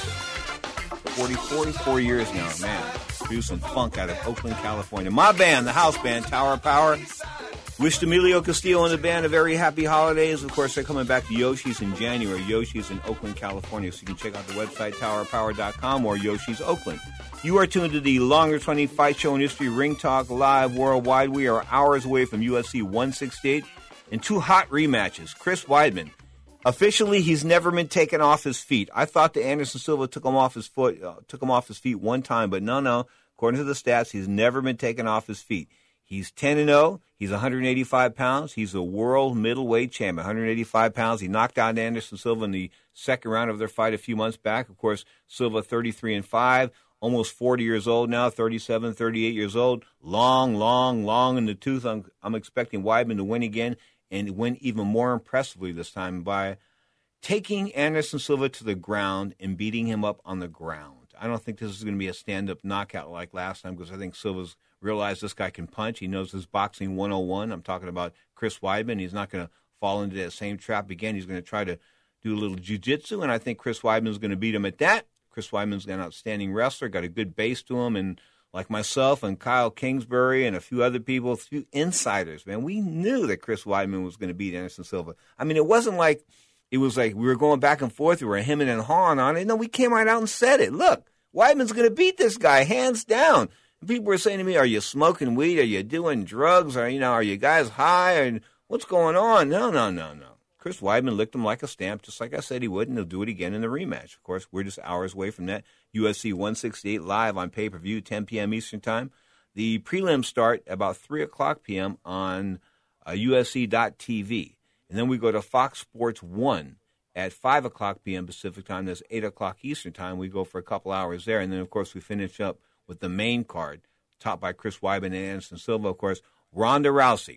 forty, forty-four years now, man. Producing funk out of Oakland, California. My band, the house band, Tower of Power. Wished Emilio Castillo and the band a very happy holidays. Of course, they're coming back to Yoshi's in January. Yoshi's in Oakland, California. So you can check out the website, tower of power dot com or Yoshi's Oakland. You are tuned to the longest running fight show in history, Ring Talk Live Worldwide. We are hours away from U F C one sixty-eight and two hot rematches. Chris Weidman, officially, he's never been taken off his feet. I thought that Anderson Silva took him off his foot, uh, took him off his feet one time, but no, no. According to the stats, he's never been taken off his feet. He's ten and oh. He's one hundred eighty-five pounds. He's a world middleweight champion, one hundred eighty-five pounds. He knocked out Anderson Silva in the second round of their fight a few months back. Of course, Silva thirty-three and five, almost forty years old now, thirty-seven, thirty-eight years old. Long, long, long in the tooth. I'm, I'm expecting Weidman to win again and win even more impressively this time by taking Anderson Silva to the ground and beating him up on the ground. I don't think this is going to be a stand-up knockout like last time because I think Silva's realized this guy can punch. He knows his boxing one oh one. I'm talking about Chris Weidman. He's not going to fall into that same trap again. He's going to try to do a little jiu-jitsu, and I think Chris Weidman's going to beat him at that. Chris Weidman's an outstanding wrestler, got a good base to him, and like myself and Kyle Kingsbury and a few other people, a few insiders, man, we knew that Chris Weidman was going to beat Anderson Silva. I mean, it wasn't like it was like we were going back and forth. We were hemming and hawing on it. No, we came right out and said it. Look, Weidman's going to beat this guy, hands down. And people were saying to me, are you smoking weed? Are you doing drugs? Or, you know, are you guys high? And what's going on? No, no, no, no. Chris Weidman licked him like a stamp, just like I said he would, and he'll do it again in the rematch. Of course, we're just hours away from that. U F C one sixty-eight live on pay-per-view, ten p.m. Eastern Time. The prelims start about three o'clock p.m. on uh, U F C dot T V. And then we go to Fox Sports one at five o'clock p.m. Pacific Time. That's eight o'clock Eastern Time. We go for a couple hours there. And then, of course, we finish up with the main card, topped by Chris Weidman and Anderson Silva. Of course, Ronda Rousey.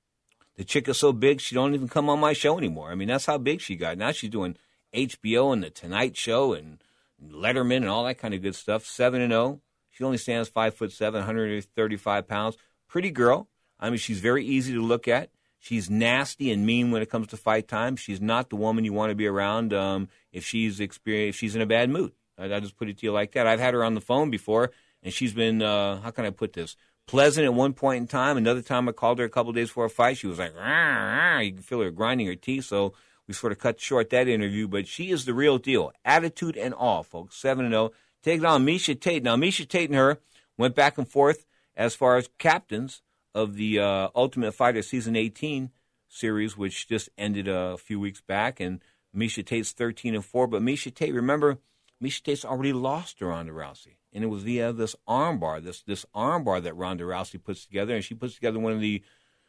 The chick is so big, she don't even come on my show anymore. I mean, that's how big she got. Now she's doing H B O and The Tonight Show and Letterman and all that kind of good stuff. seven and oh. She only stands five foot seven, one hundred thirty-five pounds. Pretty girl. I mean, she's very easy to look at. She's nasty and mean when it comes to fight time. She's not the woman you want to be around um, if she's experienced, if she's in a bad mood. I, I just put it to you like that. I've had her on the phone before, and she's been, uh, how can I put this, pleasant at one point in time. Another time I called her a couple days before a fight. She was like, rah, rah. You can feel her grinding her teeth. So we sort of cut short that interview. But she is the real deal. Attitude and all, folks. seven and oh. Take it on Miesha Tate. Now, Miesha Tate and her went back and forth as far as captains of the uh, Ultimate Fighter Season eighteen series, which just ended a few weeks back. And Miesha Tate's thirteen and four. But Miesha Tate, remember, Miesha Tate's already lost to Ronda Rousey. And it was via this armbar, this this armbar that Ronda Rousey puts together. And she puts together one of the,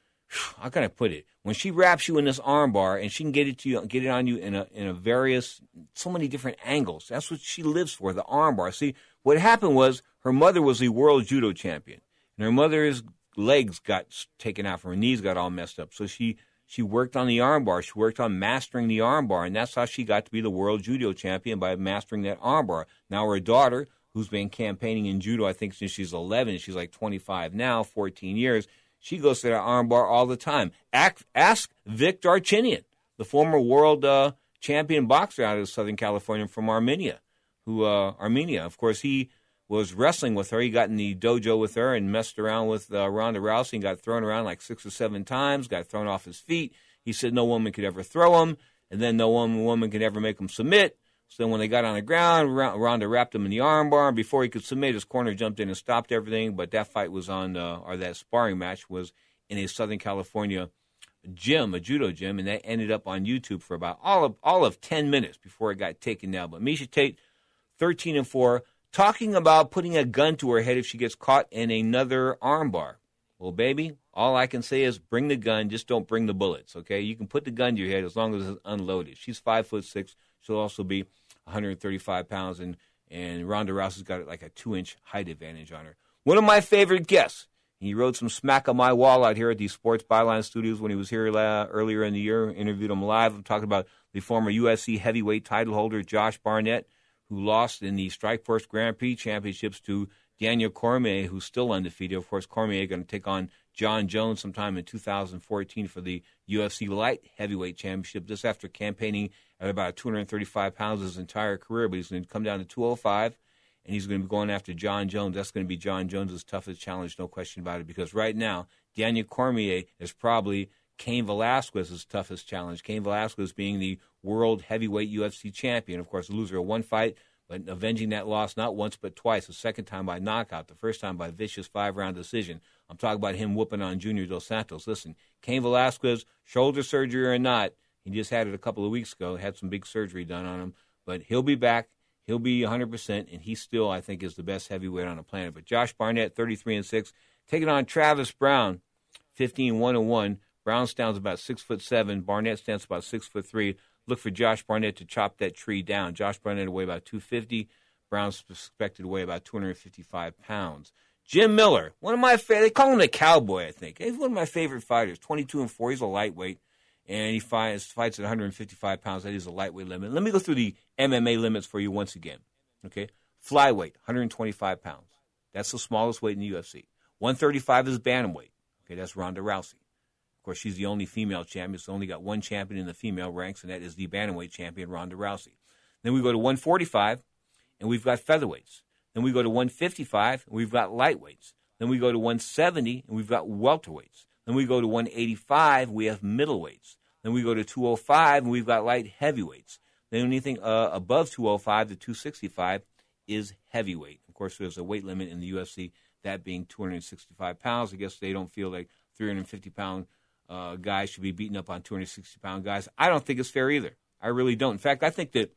how can I put it? When she wraps you in this armbar and she can get it to you, get it on you in a in a various, so many different angles. That's what she lives for, the armbar. See, what happened was her mother was the world judo champion. And her mother's legs got taken out from her, knees got all messed up. So she she worked on the armbar. She worked on mastering the armbar. And that's how she got to be the world judo champion, by mastering that armbar. Now her daughter, who's been campaigning in judo, I think, since she's eleven. She's like twenty-five now, fourteen years. She goes to that armbar all the time. Ask, ask Vic Darchinyan, the former world uh, champion boxer out of Southern California from Armenia, who uh, Armenia. Of course, he was wrestling with her. He got in the dojo with her and messed around with uh, Ronda Rousey and got thrown around like six or seven times, got thrown off his feet. He said no woman could ever throw him, and then no woman, woman could ever make him submit. So then when they got on the ground, Ronda wrapped him in the armbar. Before he could submit, his corner jumped in and stopped everything. But that fight was on, uh, or that sparring match was in a Southern California gym, a judo gym, and that ended up on YouTube for about all of all of ten minutes before it got taken down. But Miesha Tate, thirteen and four, talking about putting a gun to her head if she gets caught in another armbar. Well, baby, all I can say is bring the gun, just don't bring the bullets, okay? You can put the gun to your head as long as it's unloaded. She's five foot six. She'll also be one hundred thirty-five pounds, and, and Ronda Rousey's got like a two-inch height advantage on her. One of my favorite guests. He wrote some smack on my wall out here at the Sports Byline Studios when he was here uh, earlier in the year. Interviewed him live. I'm talking about the former U F C heavyweight title holder, Josh Barnett, who lost in the Strikeforce Grand Prix championships to Daniel Cormier, who's still undefeated. Of course, Cormier going to take on John Jones sometime in two thousand fourteen for the U F C Light Heavyweight Championship. This after campaigning at about two hundred thirty-five pounds his entire career, but he's going to come down to two oh five, and he's going to be going after John Jones. That's going to be John Jones' toughest challenge, no question about it, because right now, Daniel Cormier is probably Cain Velasquez's toughest challenge. Cain Velasquez being the world heavyweight U F C champion. Of course, the loser of one fight, but avenging that loss not once but twice. The second time by knockout, the first time by vicious five-round decision. I'm talking about him whooping on Junior Dos Santos. Listen, Cain Velasquez, shoulder surgery or not, he just had it a couple of weeks ago, had some big surgery done on him, but he'll be back. He'll be one hundred percent, and he still, I think, is the best heavyweight on the planet. But Josh Barnett, thirty-three and six, taking on Travis Brown, fifteen one and one. Brown stands about six foot seven. Barnett stands about six foot three. Look for Josh Barnett to chop that tree down. Josh Barnett will weigh about two fifty. Brown's expected to weigh about two hundred fifty-five pounds. Jim Miller, one of my favorite. They call him the Cowboy, I think. He's one of my favorite fighters. twenty-two and four. He's a lightweight, and he fights, fights at one hundred fifty-five pounds. That is a lightweight limit. Let me go through the M M A limits for you once again. Okay, flyweight, one hundred twenty-five pounds. That's the smallest weight in the U F C. one thirty-five is bantamweight. Okay, that's Ronda Rousey. Of course, she's the only female champion. So only got one champion in the female ranks, and that is the bantamweight champion, Ronda Rousey. Then we go to one forty-five, and we've got featherweights. Then we go to one fifty-five, and we've got lightweights. Then we go to one seventy, and we've got welterweights. Then we go to one eighty-five, we have middleweights. Then we go to two oh five, and we've got light heavyweights. Then anything uh, above two oh five to two sixty-five is heavyweight. Of course, there's a weight limit in the U F C, that being two hundred sixty-five pounds. I guess they don't feel like three hundred fifty pound uh, guys should be beating up on two hundred sixty pound guys. I don't think it's fair either. I really don't. In fact, I think that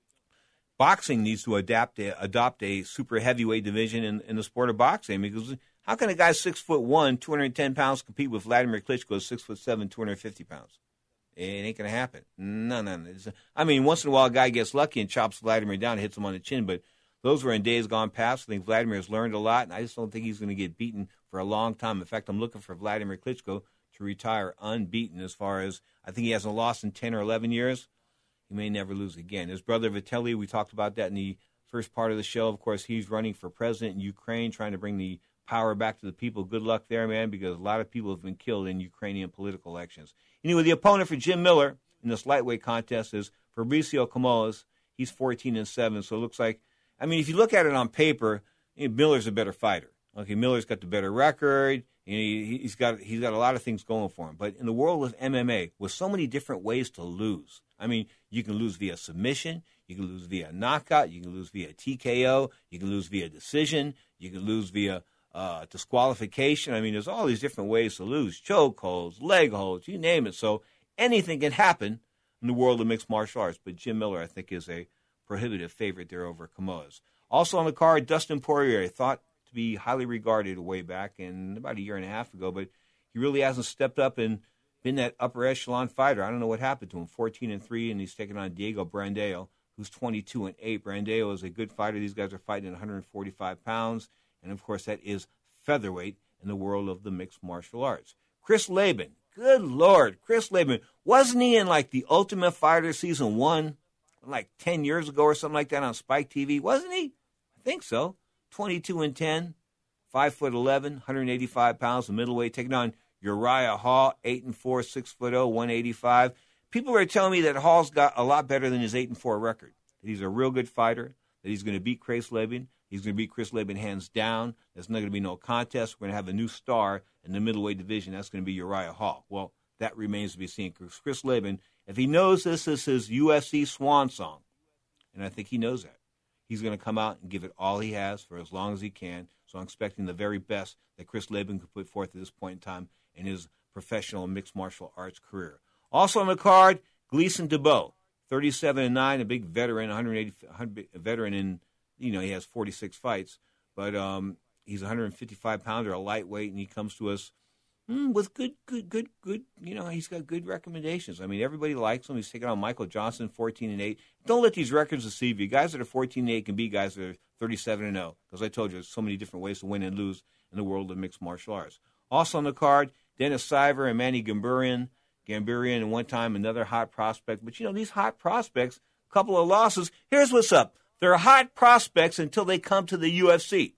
boxing needs to adapt a, adopt a super heavyweight division in, in the sport of boxing, because how can a guy six foot one, two hundred ten pounds compete with Vladimir Klitschko, six foot seven, two hundred fifty pounds? It ain't going to happen. No, no, no. I mean, once in a while a guy gets lucky and chops Vladimir down and hits him on the chin, but those were in days gone past. I think Vladimir has learned a lot, and I just don't think he's going to get beaten for a long time. In fact, I'm looking for Vladimir Klitschko to retire unbeaten, as far as I think he hasn't lost in ten or eleven years. He may never lose again. His brother Vitaly, we talked about that in the first part of the show. Of course, he's running for president in Ukraine, trying to bring the power back to the people. Good luck there, man, because a lot of people have been killed in Ukrainian political elections. Anyway, the opponent for Jim Miller in this lightweight contest is Fabricio Camoes. He's fourteen and seven, so it looks like, I mean, if you look at it on paper, you know, Miller's a better fighter. Okay, Miller's got the better record. You know, he, he's got he's got a lot of things going for him. But in the world of M M A, with so many different ways to lose, I mean, you can lose via submission, you can lose via knockout, you can lose via T K O, you can lose via decision, you can lose via uh, disqualification. I mean, there's all these different ways to lose: choke holds, leg holds, you name it. So anything can happen in the world of mixed martial arts. But Jim Miller, I think, is a prohibitive favorite there over Camoes. Also on the card, Dustin Poirier, thought to be highly regarded way back and about a year and a half ago, but he really hasn't stepped up and been that upper echelon fighter. I don't know what happened to him. fourteen and three, and he's taking on Diego Brandao, who's twenty-two and eight. Brandao is a good fighter. These guys are fighting at one hundred forty-five pounds, and of course that is featherweight in the world of the mixed martial arts. Chris Laban, good Lord, Chris Laban, wasn't he in like the Ultimate Fighter season one, like ten years ago or something like that on Spike T V? Wasn't he? I think so. twenty-two and ten, five foot eleven, one hundred eighty-five pounds, the middleweight, taking on Uriah Hall, eight and four, six foot oh, one eighty-five. People are telling me that Hall's got a lot better than his eight and four record. That he's a real good fighter. That he's going to beat Chris Laban. He's going to beat Chris Laban hands down. There's not going to be no contest. We're going to have a new star in the middleweight division. That's going to be Uriah Hall. Well, that remains to be seen. Chris Laban, if he knows this is his U F C swan song, and I think he knows that, he's going to come out and give it all he has for as long as he can. So I'm expecting the very best that Chris Laban could put forth at this point in time in his professional mixed martial arts career. Also on the card, Gleison Tibau, thirty-seven and nine, a big veteran, one hundred eighty one hundred, a veteran in, you know, he has forty-six fights, but um, he's a one hundred fifty-five pounder, a lightweight, and he comes to us mm, with good, good, good, good, you know, he's got good recommendations. I mean, everybody likes him. He's taking on Michael Johnson, fourteen and eight. Don't let these records deceive you. Guys that are fourteen and eight can be guys that are thirty-seven and oh, because I told you there's so many different ways to win and lose in the world of mixed martial arts. Also on the card, Dennis Siver and Manny Gamburian. Gamburian, and one time another hot prospect. But, you know, these hot prospects, a couple of losses. Here's what's up. They're hot prospects until they come to the U F C.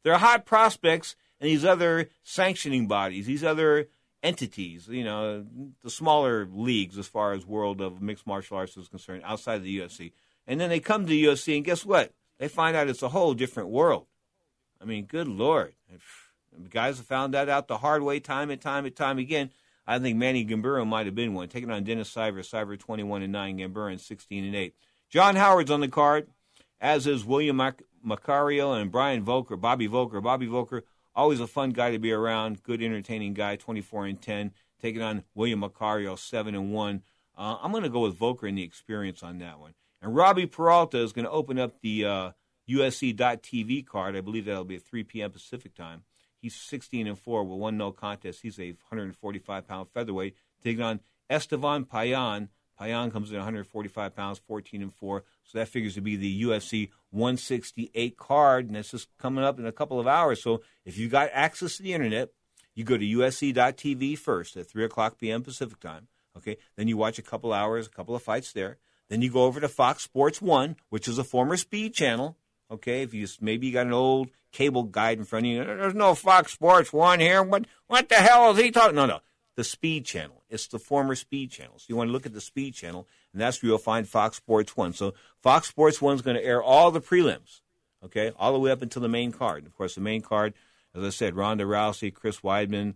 they're hot prospects and these other sanctioning bodies, these other entities, you know, the smaller leagues as far as world of mixed martial arts is concerned outside of the U F C. And then they come to the U F C, and guess what? They find out it's a whole different world. I mean, good Lord. The guys have found that out the hard way time and time and time again. I think Manny Gamburo might have been one, taking on Dennis Cyber, Cyber twenty-one and nine, Gamburo sixteen and eight. John Howard's on the card, as is William Mac- Macario and Brian Volker, Bobby Volker. Bobby Volker, always a fun guy to be around, good entertaining guy, twenty-four and ten, taking on William Macario, seven and one. Uh, I'm going to go with Volker and the experience on that one. And Robbie Peralta is going to open up the uh, U S C dot T V card. I believe that'll be at three p.m. Pacific time. He's sixteen and four with one no contest. He's a one forty-five pound featherweight, taking on Estevan Payan. Payan comes in one forty-five pounds, fourteen and four. So that figures to be the U F C one sixty-eight card, and that's just coming up in a couple of hours. So if you got access to the internet, you go to U S C dot T V first at three o'clock p.m. Pacific time. Okay, then you watch a couple hours, a couple of fights there. Then you go over to Fox Sports one, which is a former Speed channel. Okay, if you just, maybe you got an old cable guide in front of you. There's no Fox Sports one here. What what the hell is he talking? No, no. The Speed channel. It's the former Speed channel. So you want to look at the Speed channel, and that's where you'll find Fox Sports one. So Fox Sports one is going to air all the prelims, okay, all the way up until the main card. And of course, the main card, as I said, Ronda Rousey, Chris Weidman.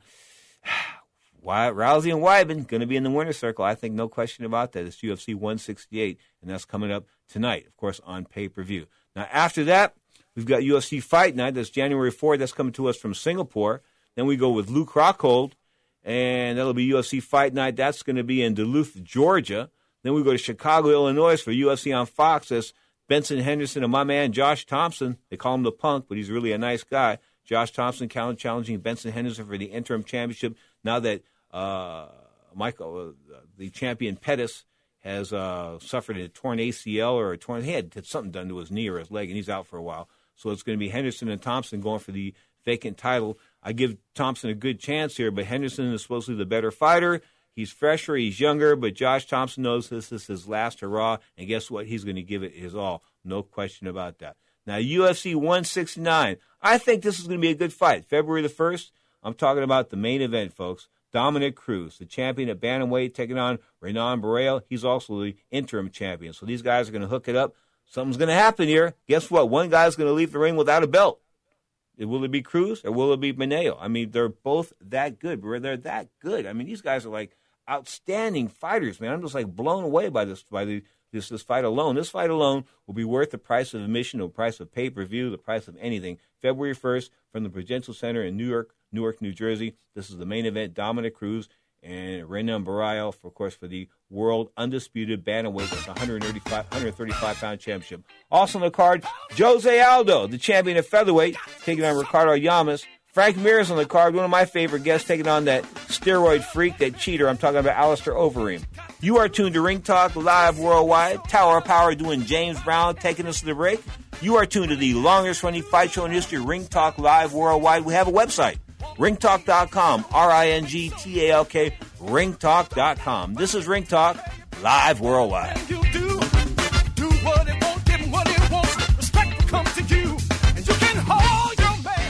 Rousey and Weidman going to be in the winner's circle. I think no question about that. It's U F C one sixty-eight, and that's coming up tonight, of course, on pay-per-view. Now, after that, we've got U F C Fight Night. That's January fourth. That's coming to us from Singapore. Then we go with Luke Rockhold, and that'll be U F C Fight Night. That's going to be in Duluth, Georgia. Then we go to Chicago, Illinois for U F C on Fox. That's Benson Henderson and my man Josh Thompson. They call him the Punk, but he's really a nice guy. Josh Thompson challenging Benson Henderson for the interim championship. Now that uh, Michael, uh, the champion Pettis, has uh, suffered a torn A C L or a torn, he had something done to his knee or his leg, and he's out for a while. So it's going to be Henderson and Thompson going for the vacant title. I give Thompson a good chance here, but Henderson is supposedly the better fighter. He's fresher, he's younger, but Josh Thompson knows this is his last hurrah, and guess what? He's going to give it his all. No question about that. Now, U F C one sixty-nine. I think this is going to be a good fight. February the first, I'm talking about the main event, folks. Dominic Cruz, the champion at bantamweight, taking on Renan Barrera. He's also the interim champion. So these guys are going to hook it up. Something's going to happen here. Guess what? One guy's going to leave the ring without a belt. Will it be Cruz or will it be Maneo? I mean, they're both that good. They're that good. I mean, these guys are like outstanding fighters, man. I'm just like blown away by this by the, this this fight alone. This fight alone will be worth the price of admission, the price of pay-per-view, the price of anything. February first from the Prudential Center in New York, Newark, New Jersey. This is the main event. Dominic Cruz and Renan Barrera, for, of course, for the world undisputed bantamweight, that's one thirty-five pound championship. Also on the card, Jose Aldo, the champion at featherweight, taking on Ricardo Llamas. Frank Mir's on the card, one of my favorite guests, taking on that steroid freak, that cheater. I'm talking about Alistair Overeem. You are tuned to Ring Talk Live Worldwide. Tower of Power doing James Brown, taking us to the break. You are tuned to the longest running fight show in history, Ring Talk Live Worldwide. We have a website, ring talk dot com, R I N G T A L K, ring talk dot com. This is Ring Talk Live Worldwide. You do, do what it won't, give him what it wants. Respect will come to you, and you can hold your man.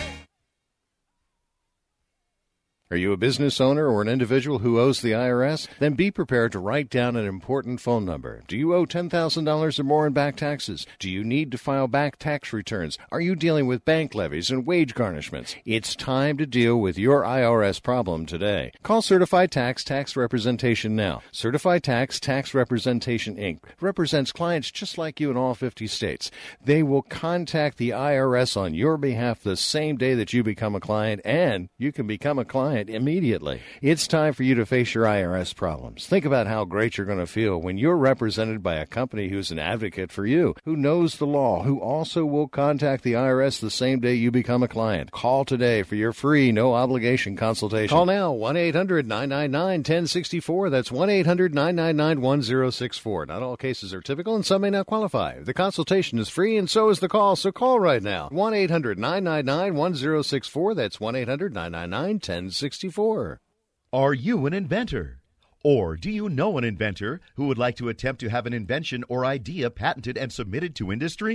Are you a business owner or an individual who owes the I R S? Then be prepared to write down an important phone number. Do you owe ten thousand dollars or more in back taxes? Do you need to file back tax returns? Are you dealing with bank levies and wage garnishments? It's time to deal with your I R S problem today. Call Certified Tax Tax Representation now. Certified Tax Tax Representation, Incorporated represents clients just like you in all fifty states. They will contact the I R S on your behalf the same day that you become a client, and you can become a client immediately. It's time for you to face your I R S problems. Think about how great you're going to feel when you're represented by a company who's an advocate for you, who knows the law, who also will contact the I R S the same day you become a client. Call today for your free, no-obligation consultation. Call now, one eight hundred nine nine nine one zero six four. That's one eight hundred nine nine nine one zero six four. Not all cases are typical, and some may not qualify. The consultation is free, and so is the call, so call right now. one eight hundred nine nine nine one zero six four. That's one eight hundred nine nine nine one zero six four. Are you an inventor? Or do you know an inventor who would like to attempt to have an invention or idea patented and submitted to industry?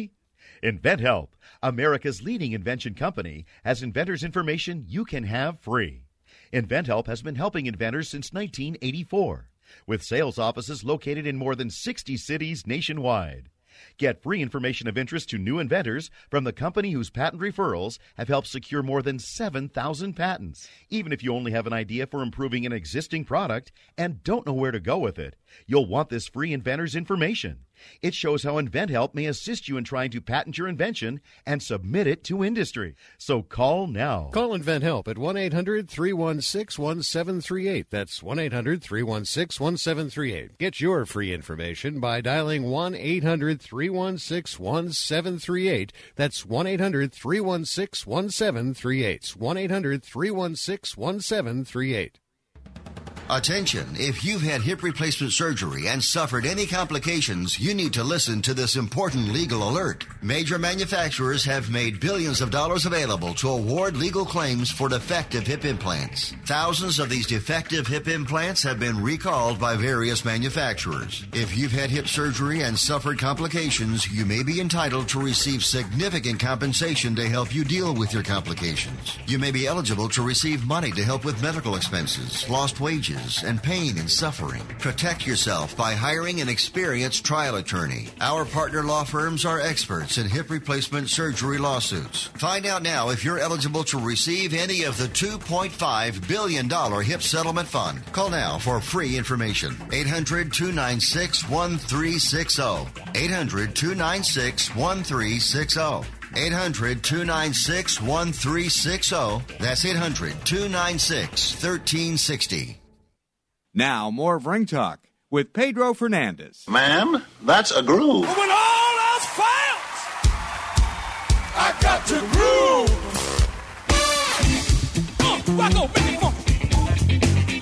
InventHelp, America's leading invention company, has inventors' information you can have free. InventHelp has been helping inventors since nineteen eighty-four, with sales offices located in more than sixty cities nationwide. Get free information of interest to new inventors from the company whose patent referrals have helped secure more than seven thousand patents. Even if you only have an idea for improving an existing product and don't know where to go with it, you'll want this free inventor's information. It shows how InventHelp may assist you in trying to patent your invention and submit it to industry. So call now. Call InventHelp at one eight hundred three one six one seven three eight. That's one eight hundred three one six one seven three eight. Get your free information by dialing one eight hundred three one six one seven three eight. That's one eight hundred three one six one seven three eight. one eight hundred three one six one seven three eight. Attention, if you've had hip replacement surgery and suffered any complications, you need to listen to this important legal alert. Major manufacturers have made billions of dollars available to award legal claims for defective hip implants. Thousands of these defective hip implants have been recalled by various manufacturers. If you've had hip surgery and suffered complications, you may be entitled to receive significant compensation to help you deal with your complications. You may be eligible to receive money to help with medical expenses, lost wages, and pain and suffering. Protect yourself by hiring an experienced trial attorney. Our partner law firms are experts in hip replacement surgery lawsuits. Find out now if you're eligible to receive any of the two point five billion dollars hip settlement fund. Call now for free information. eight hundred two nine six one three six zero. eight hundred two nine six one three six zero. eight hundred two nine six one three six zero. That's eight hundred two nine six one three six zero. Now, more of Ring Talk with Pedro Fernandez. Ma'am, that's a groove. When all else fails, I got to groove. Uh, Rocco, make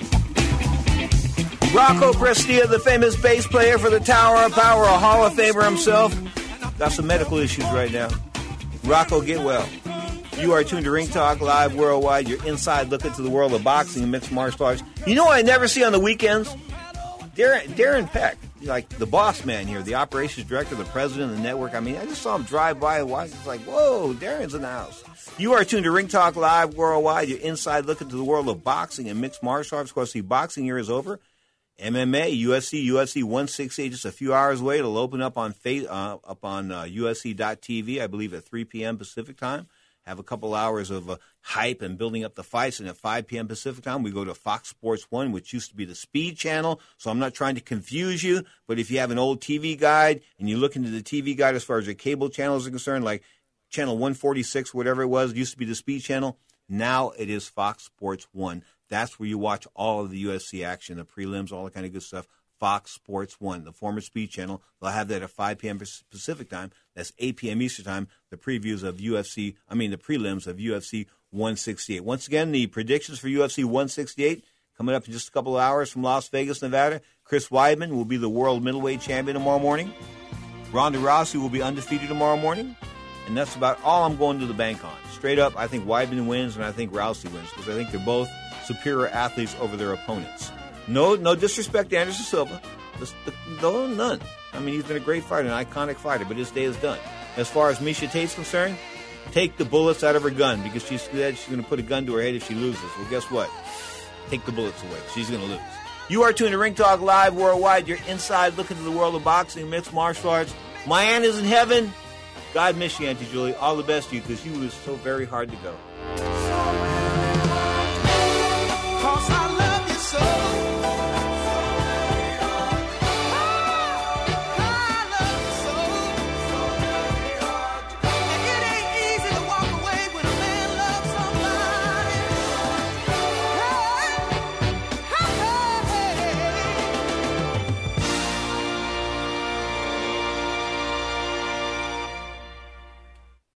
it fun. Rocco Prestia, the famous bass player for the Tower of Power, a Hall of Famer himself. Got some medical issues right now. Rocco, get well. You are tuned to Ring Talk Live Worldwide, your inside look into the world of boxing and mixed martial arts. You know what I never see on the weekends? Darren, Darren Peck, like the boss man here, the operations director, the president of the network. I mean, I just saw him drive by and watch. It's like, whoa, Darren's in the house. You are tuned to Ring Talk Live Worldwide, your inside look into the world of boxing and mixed martial arts. Of course, the boxing year is over. M M A, U F C, U F C one sixty-eight, just a few hours away. It'll open up on uh, up on uh, U F C dot T V, I believe, at three p.m. Pacific time. Have a couple hours of uh, hype and building up the fights, and at five p.m. Pacific time, we go to Fox Sports one, which used to be the Speed Channel. So I'm not trying to confuse you, but if you have an old T V guide and you look into the T V guide as far as your cable channels are concerned, like Channel one forty-six, whatever it was, it used to be the Speed Channel. Now it is Fox Sports one. That's where you watch all of the U F C action, the prelims, all that kind of good stuff. Fox Sports one, the former Speed Channel. They'll have that at five p.m. Pacific time. That's eight p.m. Eastern time, the previews of U F C, I mean the prelims of U F C one sixty-eight. Once again, the predictions for U F C one sixty-eight coming up in just a couple of hours from Las Vegas, Nevada. Chris Weidman will be the world middleweight champion tomorrow morning. Ronda Rousey will be undefeated tomorrow morning. And that's about all I'm going to the bank on. Straight up, I think Weidman wins and I think Rousey wins because I think they're both superior athletes over their opponents. No no disrespect to Anderson Silva. Just, no, none. I mean, he's been a great fighter, an iconic fighter, but his day is done. As far as Miesha Tate's concerned, take the bullets out of her gun because she said she's going to put a gun to her head if she loses. Well, guess what? Take the bullets away. She's going to lose. You are tuned to Ring Talk Live Worldwide, your inside look into the world of boxing and mixed martial arts. My aunt is in heaven. God miss you, Auntie Julie. All the best to you because you was so very hard to go.